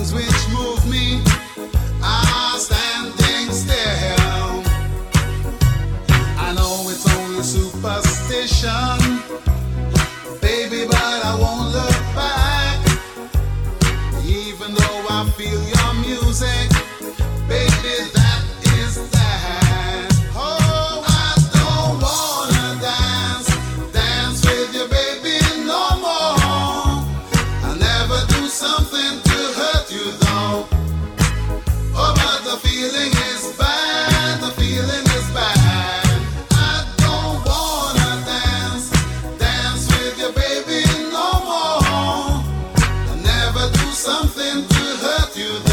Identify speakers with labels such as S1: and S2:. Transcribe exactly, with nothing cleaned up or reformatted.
S1: which move me are standing still. I know it's only superstition, baby, but I won't look back. Even though I feel your music, baby, that is that. Oh, I don't wanna dance, dance with you, baby, no more. I'll never do something to hurt you, though. Oh, but the feeling is bad, the feeling is bad. I don't wanna dance, dance with you, baby, no more. I'll never do something to hurt you, though.